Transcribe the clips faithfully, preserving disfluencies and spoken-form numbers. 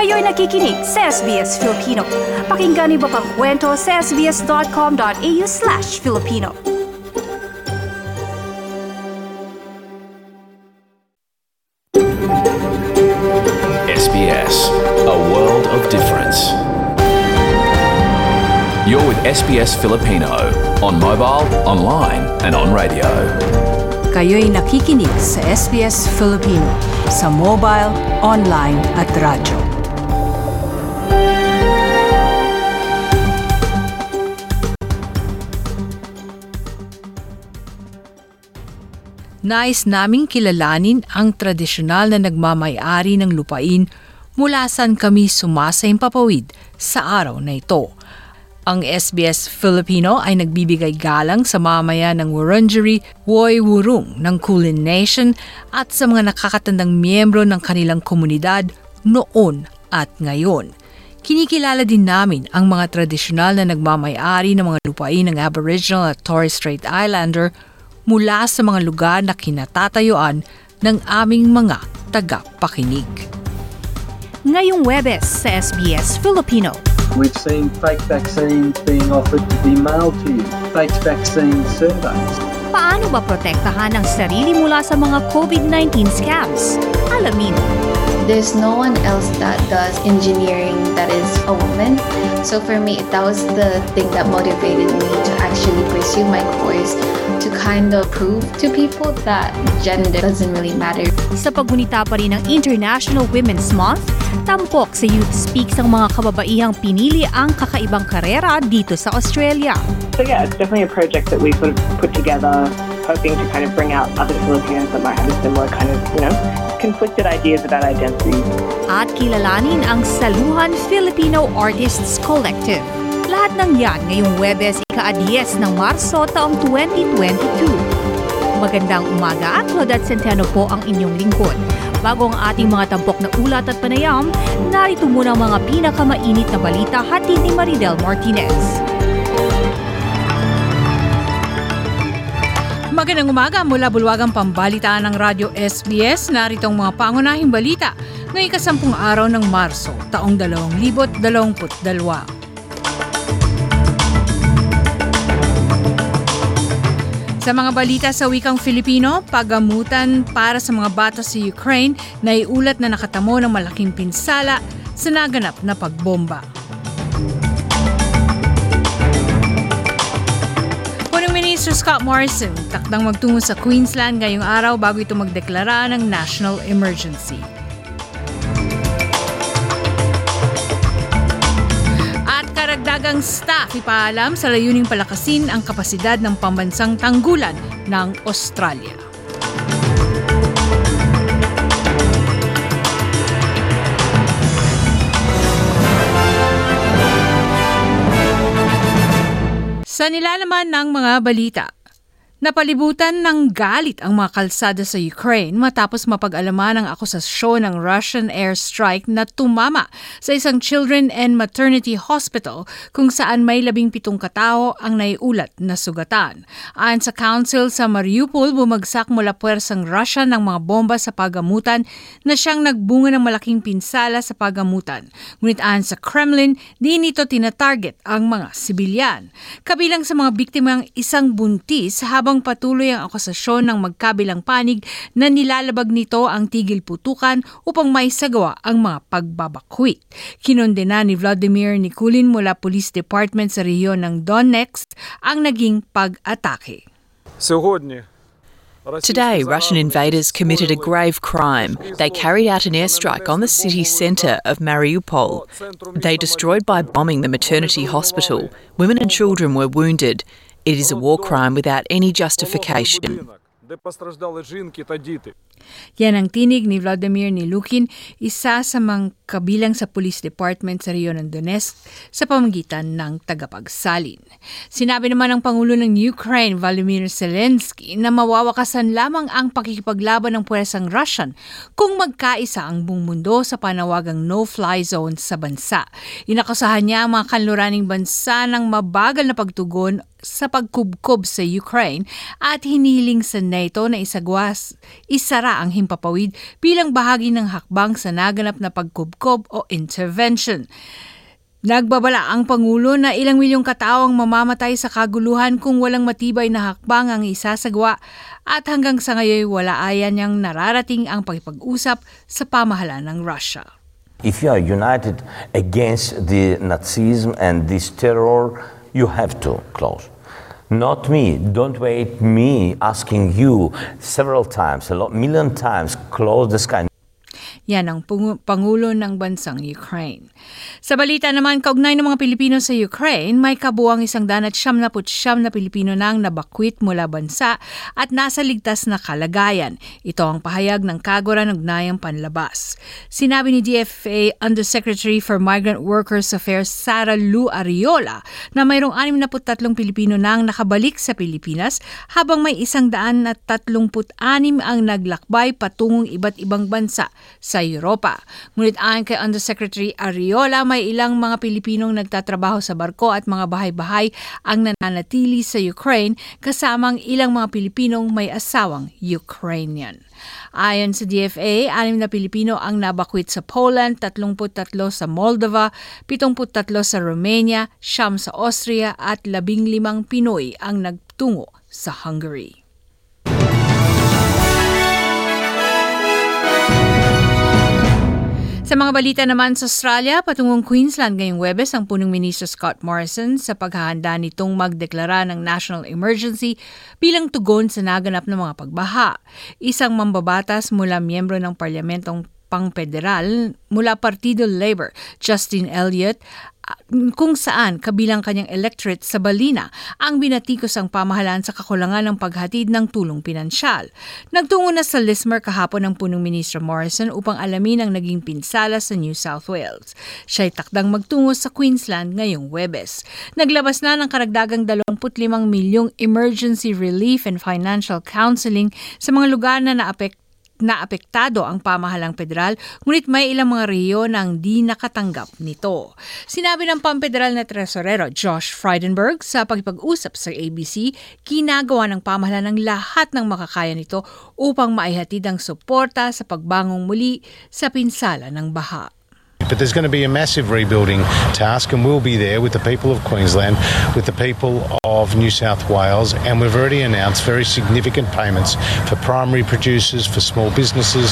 Kayo'y nakikinig sa S B S Filipino. Pakinggan niyo pa ang kwento sa sbs.com.au slash Filipino. S B S, a world of difference. You're with S B S Filipino on mobile, online and on radio. Kayo'y nakikinig sa S B S Filipino sa mobile, online at radyo. Nais naming kilalanin ang tradisyonal na nagmamay-ari ng lupain mula saan kami sumasaimpapawid sa araw na ito. Ang S B S Filipino ay nagbibigay galang sa mamamayan ng Wurundjeri Woiwurrung ng Kulin Nation at sa mga nakakatandang miyembro ng kanilang komunidad noon at ngayon. Kinikilala din namin ang mga tradisyonal na nagmamay-ari ng mga lupain ng Aboriginal at Torres Strait Islander mula sa mga lugar na kinatatayuan ng aming mga tagapakinig. Ngayong Webes sa S B S Filipino. We've seen fake vaccines being offered to be mailed to you, fake vaccine surveys. Paano ba protektahan ang sarili mula sa mga COVID nineteen scams? Alamin. There's no one else that does engineering that is a woman. So for me, that was the thing that motivated me to actually pursue my course, to kind of prove to people that gender doesn't really matter. Sa paggunita pa rin ng International Women's Month, tampok sa Youth Speaks ang mga kababaihang pinili ang kakaibang karera dito sa Australia. So yeah, it's definitely a project that we sort of put together, hoping to kind of bring out other Filipinos that might have a similar kind of, you know, conflicted ideas about identity. At kilalanin ang Saluhan Filipino Artists Collective. Lahat ng yan ngayong Webes ika-diyes ng Marso taong twenty twenty-two. Magandang umaga, Claudette Centeno po ang inyong lingkod. Bago ang ating mga tampok na ulat at panayam, narito muna ang mga pinakamainit na balita hatid ni Maridel Martinez. Magandang umaga mula bulwagang pambalitaan ng Radyo S B S. Narito ang mga pangunahing balita ngayong kasampung araw ng Marso, taong dalawang libo't dalawamput dalawa. Sa mga balita sa wikang Filipino, pagamutan para sa mga bata sa Ukraine na iulat na nakatamo ng malaking pinsala sa naganap na pagbomba. Punong Minister Scott Morrison takdang magtungo sa Queensland ngayong araw bago ito magdeklara ng national emergency. Karagdagang staff ipaalam sa layuning palakasin ang kapasidad ng pambansang tanggulan ng Australia. Sa nilalaman ng mga balita, napalibutan ng galit ang mga kalsada sa Ukraine matapos mapag-alaman ang akusasyon ng Russian airstrike na tumama sa isang children and maternity hospital kung saan may labing pitong katao ang naiulat na sugatan. Ayon sa council sa Mariupol, bumagsak mula puwersang Russia ng mga bomba sa pagamutan na siyang nagbunga ng malaking pinsala sa pagamutan. Ngunit ayon sa Kremlin, di nito tinatarget ang mga sibilyan. Kabilang sa mga biktima ang isang buntis habang habang patuloy ang akusasyon ng magkabilang panig na nilalabag nito ang tigil putukan upang maisagawa ang mga pagbabakwit. Kinondena ni Vladimir Nikulin mula Police Department sa rehiyon ng Donetsk ang naging pag-atake. Today, Russian invaders committed a grave crime. They carried out an airstrike on the city centre of Mariupol. They destroyed by bombing the maternity hospital. Women and children were wounded. It is a war crime without any justification. Yan ang tinig ni Vladimir Nilukin, isa sa mga kabilang sa Police Department sa rehiyon ng Donetsk sa pamamagitan ng tagapagsalin. Sinabi naman ng Pangulo ng Ukraine, Volodymyr Zelensky, na mawawakasan lamang ang pakikipaglaban ng puwersang Russian kung magkaisa ang buong mundo sa panawagang no-fly zone sa bansa. Inakusahan niya ang mga kanluraning bansa ng mabagal na pagtugon sa pagkubkob sa Ukraine at hiniling sa NATO na isagwas, isara ang himpapawid bilang bahagi ng hakbang sa naganap na pagkubkob o intervention. Nagbabala ang Pangulo na ilang milyong katao ang mamamatay sa kaguluhan kung walang matibay na hakbang ang isasagawa at hanggang sa ngayon wala ayan niyang nararating ang pakipag-usap sa pamahalaan ng Russia. If you are united against the Nazism and this terror, you have to close. Not me. Don't wait me asking you several times, a lot, million times, close the sky. Yan ang Pangulo ng bansang Ukraine. Sa balita naman, kaugnay ng mga Pilipino sa Ukraine, may kabuang isang daan at siyam na putsyam na Pilipino nang nabakwit mula bansa at nasa ligtas na kalagayan. Ito ang pahayag ng Kagura ng Ugnayang Panlabas. Sinabi ni D F A Undersecretary for Migrant Workers Affairs Sara Lu Ariola na mayroong anim na tatlong Pilipino nang nakabalik sa Pilipinas habang may isang daan at tatlongput anim ang naglakbay patungong iba't ibang bansa sa Europa. Ngunit ayon kay Undersecretary Ariola, may ilang mga Pilipinong nagtatrabaho sa barko at mga bahay-bahay ang nananatili sa Ukraine kasamang ilang mga Pilipinong may asawang Ukrainian. Ayon sa D F A, anim na Pilipino ang nabakwit sa Poland, tatlongput tatlo sa Moldova, pitongput tatlo sa Romania, siyam sa Austria at labing limang Pinoy ang nagtungo sa Hungary. Sa mga balita naman sa Australia, patungong Queensland ngayong Huwebes ang punong ministro Scott Morrison sa paghahanda nitong magdeklara ng national emergency bilang tugon sa naganap ng mga pagbaha. Isang mambabatas mula miyembro ng parlamentong pang-federal mula Partido Labor, Justin Elliott, kung saan kabilang kanyang electorate sa Ballina ang binatikos ang pamahalaan sa kakulangan ng paghatid ng tulong pinansyal. Nagtungo na sa Lismore kahapon ang punong ministro Morrison upang alamin ang naging pinsala sa New South Wales. Siya'y takdang magtungo sa Queensland ngayong Huwebes. Naglabas na ng karagdagang dalawampu't limang milyong emergency relief and financial counseling sa mga lugar na naapektuhan na apektado ang pamahalang federal, ngunit may ilang mga rehiyon ang di nakatanggap nito. Sinabi ng pamfederal na tresorero Josh Frydenberg sa pagpag-usap sa A B C, ginagawa ng pamahalaan ng lahat ng makakaya nito upang maihatid ang suporta sa pagbangong muli sa pinsala ng baha. But there's going to be a massive rebuilding task, and we'll be there with the people of Queensland, with the people of New South Wales, and we've already announced very significant payments for primary producers, for small businesses.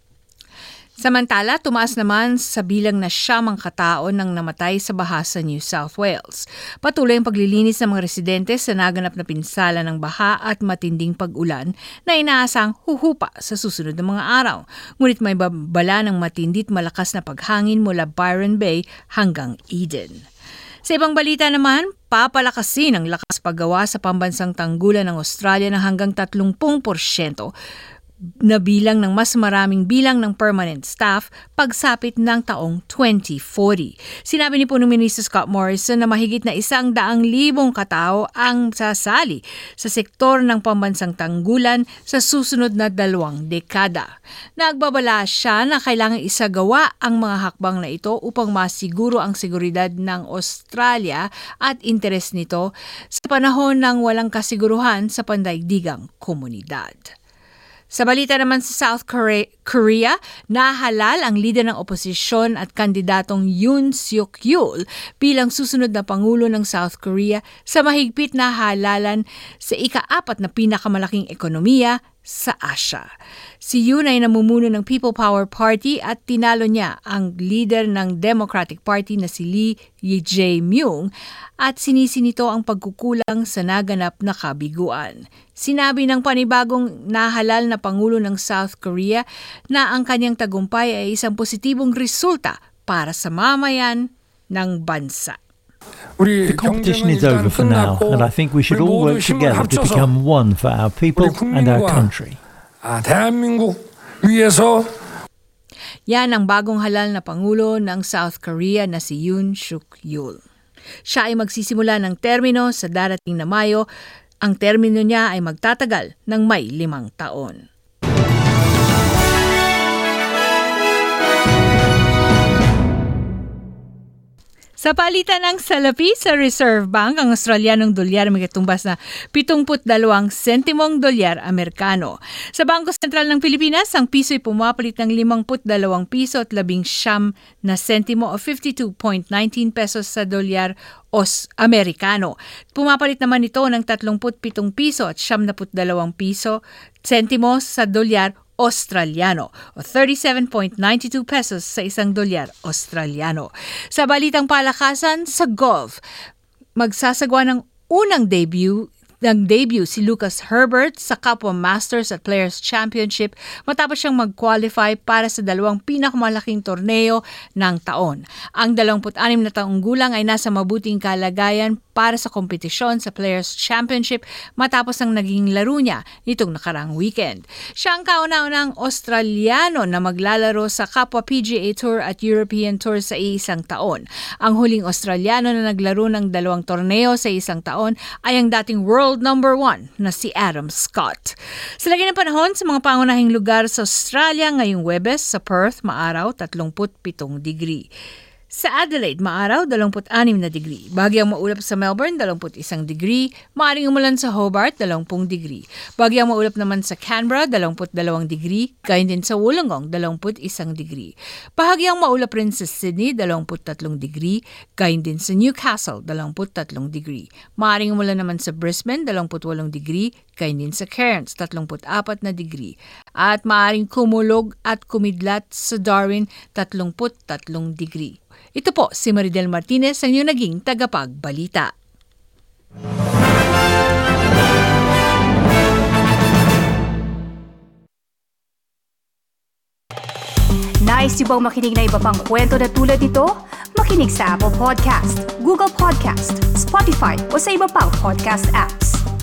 Samantala, tumaas naman sa bilang na siyam ang katao nang namatay sa baha sa New South Wales. Patuloy ang paglilinis ng mga residente sa naganap na pinsala ng baha at matinding pag-ulan na inaasang huhupa sa susunod na mga araw. Ngunit may babala ng matindit malakas na paghangin mula Byron Bay hanggang Eden. Sa ibang balita naman, papalakasin ang lakas paggawa sa pambansang tanggulan ng Australia ng hanggang tatlongpung porsyento na bilang ng mas maraming bilang ng permanent staff pagsapit ng taong twenty forty. Sinabi ni punong ministro Scott Morrison na mahigit na isang daang libong katao ang sasali sa sektor ng pambansang tanggulan sa susunod na dalawang dekada. Nagbabala siya na kailangang isagawa ang mga hakbang na ito upang masiguro ang seguridad ng Australia at interes nito sa panahon ng walang kasiguruhan sa pandaigdigang komunidad. Sa balita naman sa South Korea, nahalal ang lider ng oposisyon at kandidatong Yoon Suk Yeol bilang susunod na Pangulo ng South Korea sa mahigpit na halalan sa ika-apat na pinakamalaking ekonomiya sa Asia. Si Yoon ay namumuno ng People Power Party at tinalo niya ang leader ng Democratic Party na si Lee Jae-myung at sinisi nito ang pagkukulang sa naganap na kabiguan. Sinabi ng panibagong nahalal na Pangulo ng South Korea na ang kanyang tagumpay ay isang positibong resulta para sa mamayan ng bansa. The competition is over for now, and I think we should all work together to become one for our people and our country. Yan ang bagong halal na Pangulo ng South Korea na si Yoon Suk Yeol. Siya ay magsisimula ng termino sa darating na Mayo. Ang termino niya ay magtatagal ng may limang taon. Sa Sa palitan ng salapi sa Reserve Bank, ang Australianong dolyar may katumbas na pitungput dalawang sentimong dolyar Amerikano. Sa Bangko Sentral ng Pilipinas, ang piso ay pumapalit ng limangput dalawang piso at labing siyam na sentimo o fifty-two point one nine pesos sa dolyar Os Amerikano. Pumapalit naman ito ng tatlongput pitong piso at siyamnaput dalawang piso sentimo sa dolyar Australiano o thirty-seven point nine two pesos sa isang dolyar Australiano. Sa balitang palakasan, sa golf, magsasagawa ng unang debut ng debut si Lucas Herbert sa Kapwa Masters at Players Championship matapos siyang mag-qualify para sa dalawang pinakamalaking torneo ng taon. Ang dalawampu't-anim na taong gulang ay nasa mabuting kalagayan para sa kompetisyon sa Players Championship matapos ang naging laro niya nitong nakaraang weekend. Siya ang kauna-unang Australiano na maglalaro sa Kapwa P G A Tour at European Tour sa isang taon. Ang huling Australiano na naglaro ng dalawang torneo sa isang taon ay ang dating world number one na si Adam Scott. Sa lagi ng panahon sa mga pangunahing lugar sa Australia ngayong Huwebes, sa Perth, maaraw, tatlongput pitong degree. Sa Adelaide, maaraw, dalawampu't-anim na degree. Bagyang maulap sa Melbourne, dalawamput isang degree. Maaring umulan sa Hobart, dalawampung degree. Bagyang maulap naman sa Canberra, dalawamput dalawang degree. Gayon din sa Wollongong, dalawamput isang degree. Bahagyang maulap rin sa Sydney, dalawamput tatlong degree. Gayon din sa Newcastle, dalawamput tatlong degree. Maaring umulan naman sa Brisbane, dalawamput walong degree. Gayon din sa Cairns, tatlongput apat na degree. At maaring kumulog at kumidlat sa Darwin, tatlongput tatlong degree. Ito po si Maridel Martinez, ang inyong naging tagapagbalita. Nice yung bang makinig na iba pang kwento na tulad ito? Makinig sa Apple Podcast, Google Podcast, Spotify o sa iba pang podcast apps.